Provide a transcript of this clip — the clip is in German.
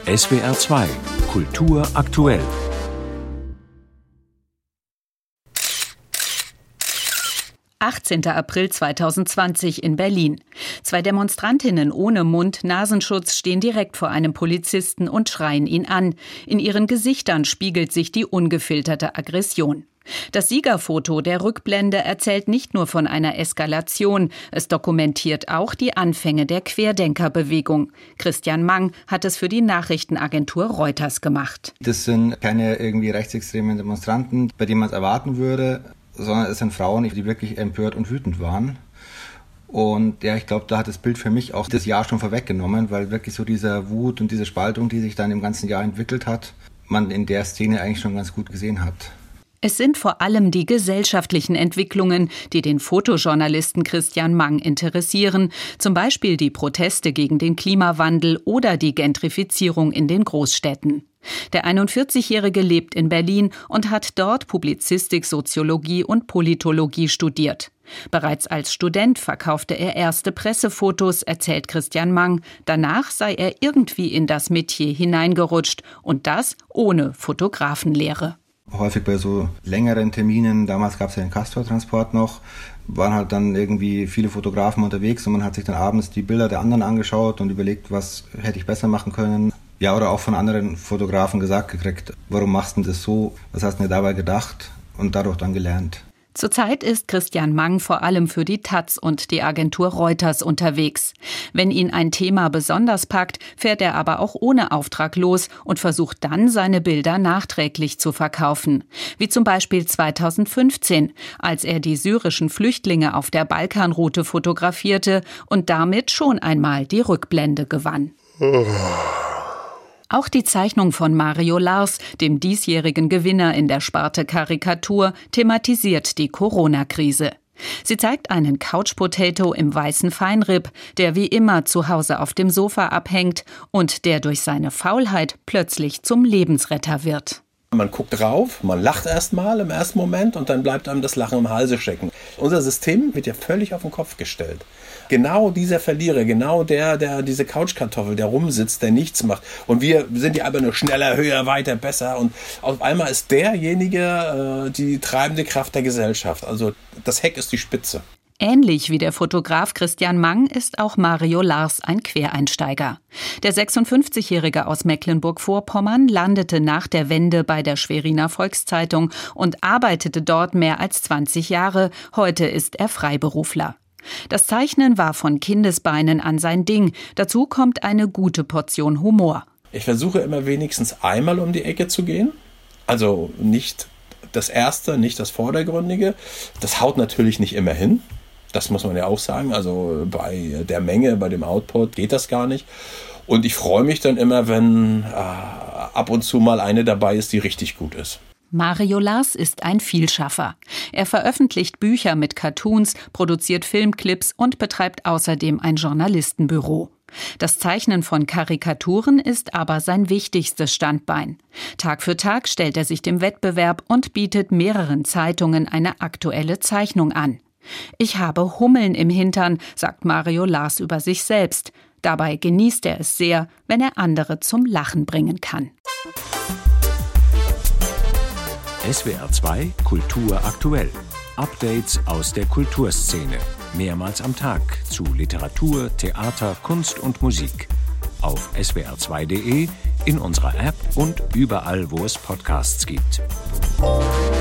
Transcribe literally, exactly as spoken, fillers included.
S W R zwei Kultur aktuell. achtzehnter April zweitausendzwanzig in Berlin. Zwei Demonstrantinnen ohne Mund-Nasenschutz stehen direkt vor einem Polizisten und schreien ihn an. In ihren Gesichtern spiegelt sich die ungefilterte Aggression. Das Siegerfoto der Rückblende erzählt nicht nur von einer Eskalation, es dokumentiert auch die Anfänge der Querdenkerbewegung. Christian Mang hat es für die Nachrichtenagentur Reuters gemacht. Das sind keine irgendwie rechtsextremen Demonstranten, bei denen man es erwarten würde, sondern es sind Frauen, die wirklich empört und wütend waren. Und ja, ich glaube, da hat das Bild für mich auch das Jahr schon vorweggenommen, weil wirklich so dieser Wut und diese Spaltung, die sich dann im ganzen Jahr entwickelt hat, man in der Szene eigentlich schon ganz gut gesehen hat. Es sind vor allem die gesellschaftlichen Entwicklungen, die den Fotojournalisten Christian Mang interessieren. Zum Beispiel die Proteste gegen den Klimawandel oder die Gentrifizierung in den Großstädten. Der einundvierzigjährige lebt in Berlin und hat dort Publizistik, Soziologie und Politologie studiert. Bereits als Student verkaufte er erste Pressefotos, erzählt Christian Mang. Danach sei er irgendwie in das Metier hineingerutscht und das ohne Fotografenlehre. Häufig bei so längeren Terminen, damals gab es ja den Castor-Transport noch, waren halt dann irgendwie viele Fotografen unterwegs und man hat sich dann abends die Bilder der anderen angeschaut und überlegt, was hätte ich besser machen können. Ja, oder auch von anderen Fotografen gesagt gekriegt, warum machst du das so, was hast du dir dabei gedacht und dadurch dann gelernt. Zurzeit ist Christian Mang vor allem für die taz und die Agentur Reuters unterwegs. Wenn ihn ein Thema besonders packt, fährt er aber auch ohne Auftrag los und versucht dann, seine Bilder nachträglich zu verkaufen. Wie zum Beispiel zweitausendfünfzehn, als er die syrischen Flüchtlinge auf der Balkanroute fotografierte und damit schon einmal die Rückblende gewann. Oh. Auch die Zeichnung von Mario Lars, dem diesjährigen Gewinner in der Sparte Karikatur, thematisiert die Corona-Krise. Sie zeigt einen Couch-Potato im weißen Feinripp, der wie immer zu Hause auf dem Sofa abhängt und der durch seine Faulheit plötzlich zum Lebensretter wird. Man guckt drauf, man lacht erstmal im ersten Moment und dann bleibt einem das Lachen im Halse stecken. Unser System wird ja völlig auf den Kopf gestellt. Genau dieser Verlierer, genau der, der diese Couchkartoffel, der rumsitzt, der nichts macht. Und wir sind ja aber nur schneller, höher, weiter, besser. Und auf einmal ist derjenige äh, die treibende Kraft der Gesellschaft. Also das Heck ist die Spitze. Ähnlich wie der Fotograf Christian Mang ist auch Mario Lars ein Quereinsteiger. Der sechsundfünfzigjährige aus Mecklenburg-Vorpommern landete nach der Wende bei der Schweriner Volkszeitung und arbeitete dort mehr als zwanzig Jahre. Heute ist er Freiberufler. Das Zeichnen war von Kindesbeinen an sein Ding. Dazu kommt eine gute Portion Humor. Ich versuche immer wenigstens einmal um die Ecke zu gehen. Also nicht das Erste, nicht das Vordergründige. Das haut natürlich nicht immer hin. Das muss man ja auch sagen. Also bei der Menge, bei dem Output geht das gar nicht. Und ich freue mich dann immer, wenn äh, ab und zu mal eine dabei ist, die richtig gut ist. Mario Lars ist ein Vielschaffer. Er veröffentlicht Bücher mit Cartoons, produziert Filmclips und betreibt außerdem ein Journalistenbüro. Das Zeichnen von Karikaturen ist aber sein wichtigstes Standbein. Tag für Tag stellt er sich dem Wettbewerb und bietet mehreren Zeitungen eine aktuelle Zeichnung an. Ich habe Hummeln im Hintern, sagt Mario Lars über sich selbst. Dabei genießt er es sehr, wenn er andere zum Lachen bringen kann. S W R zwei Kultur aktuell. Updates aus der Kulturszene. Mehrmals am Tag zu Literatur, Theater, Kunst und Musik. Auf S W R zwei punkt de, in unserer App und überall, wo es Podcasts gibt.